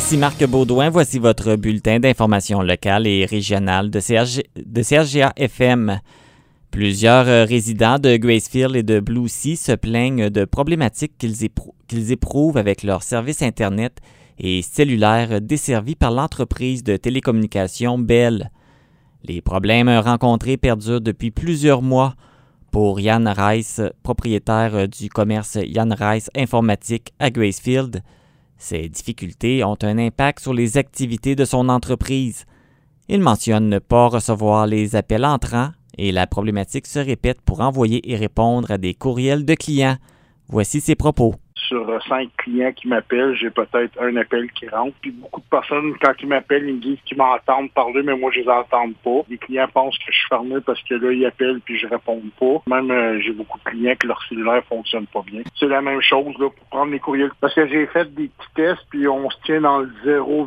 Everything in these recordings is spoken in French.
Ici Marc Baudouin, voici votre bulletin d'information locale et régionale de CHGA-FM. Plusieurs résidents de Gracefield et de Blue Sea se plaignent de problématiques qu'ils éprouvent avec leur service Internet et cellulaire desservis par l'entreprise de télécommunications Bell. Les problèmes rencontrés perdurent depuis plusieurs mois. Pour Yann Rice, propriétaire du commerce Yann Rice Informatique à Gracefield, ces difficultés ont un impact sur les activités de son entreprise. Il mentionne ne pas recevoir les appels entrants et la problématique se répète pour envoyer et répondre à des courriels de clients. Voici ses propos. Sur 5 clients qui m'appellent, j'ai peut-être un appel qui rentre. Puis beaucoup de personnes, quand ils m'appellent, ils me disent qu'ils m'entendent parler, mais moi, je les entends pas. Les clients pensent que je suis fermé parce que là, ils appellent puis je réponds pas. Même, j'ai beaucoup de clients que leur cellulaire fonctionne pas bien. C'est la même chose là pour prendre les courriels. Parce que j'ai fait des petits tests, puis on se tient dans le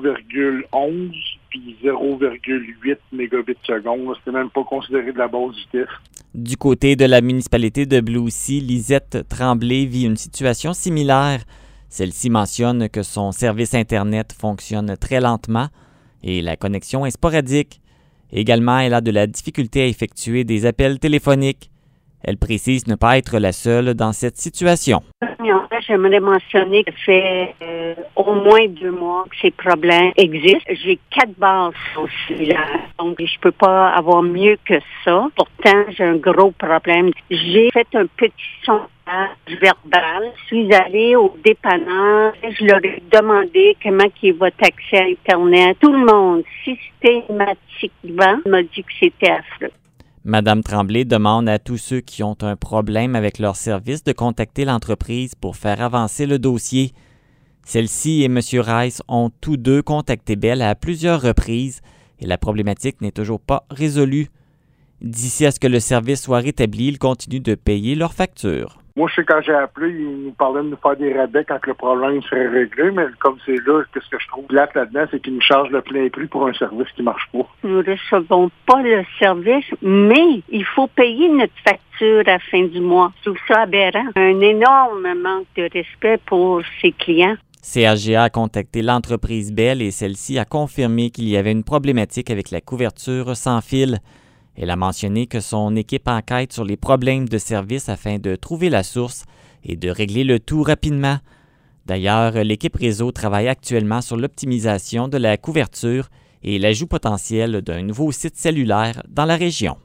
0,11 puis 0,8 mégabits seconde. C'était même pas considéré de la basse vitesse. Du côté de la municipalité de Blue Sea, Lisette Tremblay vit une situation similaire. Celle-ci mentionne que son service Internet fonctionne très lentement et la connexion est sporadique. Également, elle a de la difficulté à effectuer des appels téléphoniques. Elle précise ne pas être la seule dans cette situation. En fait, j'aimerais mentionner que ça fait au moins 2 mois que ces problèmes existent. J'ai 4 bases au cellulaire, donc je peux pas avoir mieux que ça. Pourtant, j'ai un gros problème. J'ai fait un petit sondage verbal. Je suis allée au dépanneur. Je leur ai demandé comment est votre accès à Internet. Tout le monde, systématiquement, m'a dit que c'était affreux. Madame Tremblay demande à tous ceux qui ont un problème avec leur service de contacter l'entreprise pour faire avancer le dossier. Celle-ci et M. Rice ont tous deux contacté Bell à plusieurs reprises et la problématique n'est toujours pas résolue. D'ici à ce que le service soit rétabli, ils continuent de payer leurs factures. Moi, je sais quand j'ai appelé, ils nous parlaient de nous faire des rabais quand le problème serait réglé, mais comme c'est là, ce que je trouve plate là-dedans, c'est qu'ils nous chargent le plein prix pour un service qui marche pas. Nous ne recevons pas le service, mais il faut payer notre facture à la fin du mois. Je trouve ça aberrant. Un énorme manque de respect pour ses clients. CHGA a contacté l'entreprise Bell et celle-ci a confirmé qu'il y avait une problématique avec la couverture sans fil. Elle a mentionné que son équipe enquête sur les problèmes de service afin de trouver la source et de régler le tout rapidement. D'ailleurs, l'équipe réseau travaille actuellement sur l'optimisation de la couverture et l'ajout potentiel d'un nouveau site cellulaire dans la région.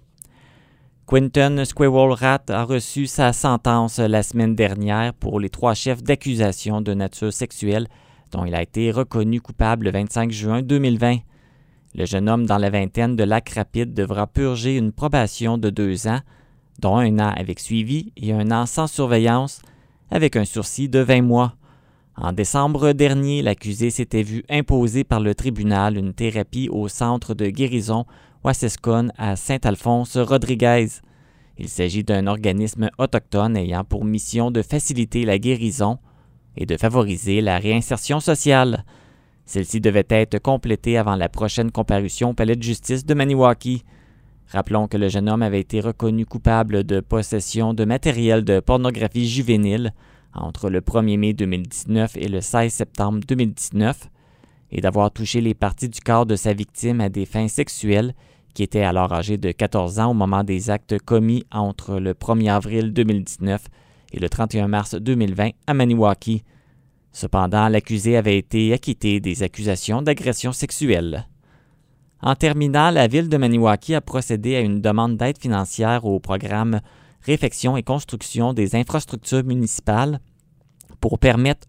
Quinton Squirrel Rat a reçu sa sentence la semaine dernière pour les 3 chefs d'accusation de nature sexuelle dont il a été reconnu coupable le 25 juin 2020. Le jeune homme dans la vingtaine de Lac-Rapide devra purger une probation de 2 ans, dont 1 an avec suivi et 1 an sans surveillance, avec un sursis de 20 mois. En décembre dernier, l'accusé s'était vu imposer par le tribunal une thérapie au centre de guérison Wassescon à Saint-Alphonse-Rodriguez. Il s'agit d'un organisme autochtone ayant pour mission de faciliter la guérison et de favoriser la réinsertion sociale. Celle-ci devait être complétée avant la prochaine comparution au palais de justice de Maniwaki. Rappelons que le jeune homme avait été reconnu coupable de possession de matériel de pornographie juvénile entre le 1er mai 2019 et le 16 septembre 2019 et d'avoir touché les parties du corps de sa victime à des fins sexuelles qui était alors âgé de 14 ans au moment des actes commis entre le 1er avril 2019 et le 31 mars 2020 à Maniwaki. Cependant, l'accusé avait été acquitté des accusations d'agression sexuelle. En terminant, la ville de Maniwaki a procédé à une demande d'aide financière au programme Réfection et construction des infrastructures municipales pour remettre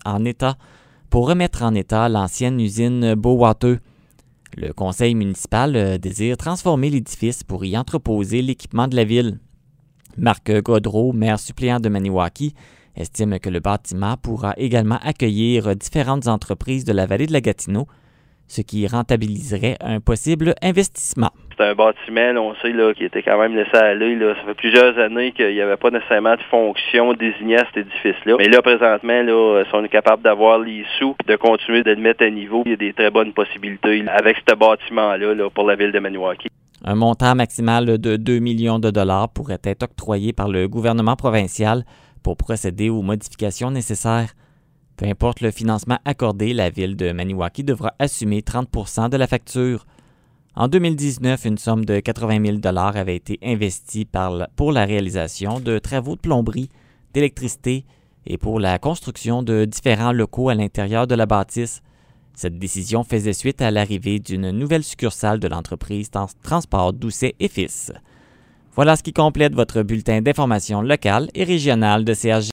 en état l'ancienne usine Bowater. Le conseil municipal désire transformer l'édifice pour y entreposer l'équipement de la ville. Marc Godreau, maire suppléant de Maniwaki, estime que le bâtiment pourra également accueillir différentes entreprises de la vallée de la Gatineau, ce qui rentabiliserait un possible investissement. C'est un bâtiment, là, on sait, là, qui était quand même laissé aller. Là. Ça fait plusieurs années qu'il n'y avait pas nécessairement de fonction désignée à cet édifice-là. Mais là, présentement, là, si on est capable d'avoir les sous et de continuer de le mettre à niveau, il y a des très bonnes possibilités avec ce bâtiment-là là, pour la ville de Maniwaki. Un montant maximal de 2 millions de dollars pourrait être octroyé par le gouvernement provincial pour procéder aux modifications nécessaires. Peu importe le financement accordé, la ville de Maniwaki devra assumer 30 % de la facture. En 2019, une somme de 80 000 $ avait été investie pour la réalisation de travaux de plomberie, d'électricité et pour la construction de différents locaux à l'intérieur de la bâtisse. Cette décision faisait suite à l'arrivée d'une nouvelle succursale de l'entreprise Transport Doucet et Fils. Voilà ce qui complète votre bulletin d'information locale et régionale de CHG.